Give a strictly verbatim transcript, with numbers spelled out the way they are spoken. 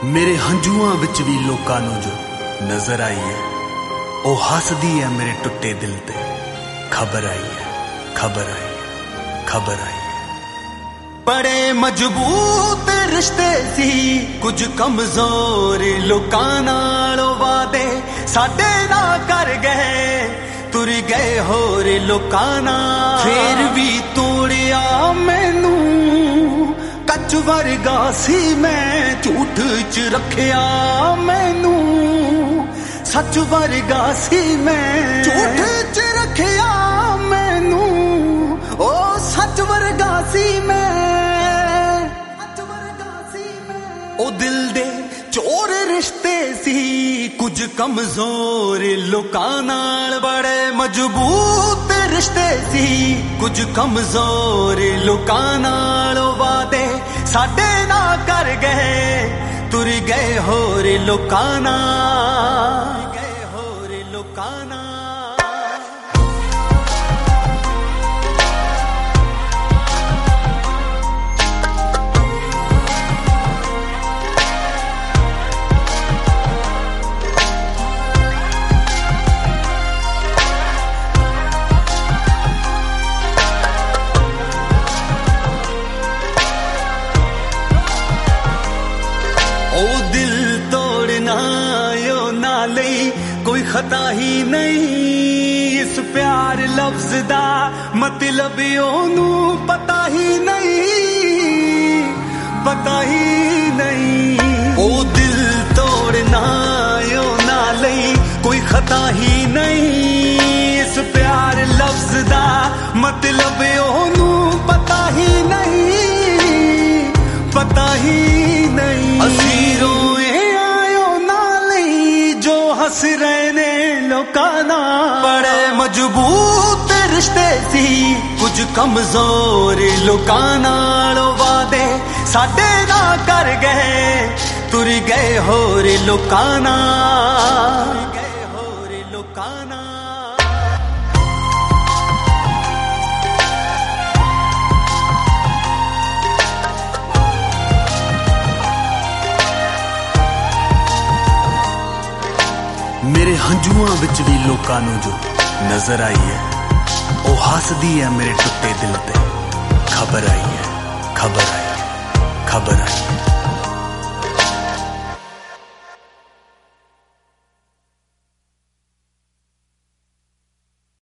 मेरे हंझुआं विच भी लोकां नूं जो नजर आई है, ओ हसदी है मेरे टुटे दिल ते। खबर आई है, खबर आई है, खबर आई है। बड़े मजबूत रिश्ते सी, कुछ कमजोर लोकां नाल वादे साडे ना कर गए, तुर गए होर लोकां नाल। फिर भी तोड़िया मैनू कच वर्गा सी, मैं झूठ च रखिया मैनू सच वर्गा सी, मैं झूठ च रखिया मैनू ओ सच वर्गा सी, मैं सच वर्गा सी, मैं ओ दिल दे चोर रिश्ते सी, कुछ कमजोर लोकां नाल। बड़े मजबूत रिश्ते सी, कुछ कमजोर लोकां नाल वादे साडे ना कर गए, तुर गए होर लोकां नाल, गए होर लोकां नाल। ओ दिल तोड़ना यो नाले कोई खता ही नहीं, इस प्यार लफ्ज दा मतलब ओनू पता ही नहीं, पता ही नहीं। ओ दिल तोड़ना यो नाले कोई खता ही नहीं, इस प्यार लफ्ज दा मतलब ओनू पता ही नहीं, पता ही नहीं। असी रोए आयो नाले जो हस रहे ने लोकां नाल। बड़े मजबूत रिश्ते सी, कुछ कमजोर लोकां नाल वादे साडे ना कर गए, तुर गए होर लोकां नाल, गए होर लोकां नाल। मेरे हंझुआं विच भी लोकां नूं जो नजर आई है, ओ हसदी है मेरे टुटे दिल ते। खबर आई है, खबर आई है, खबर आई है।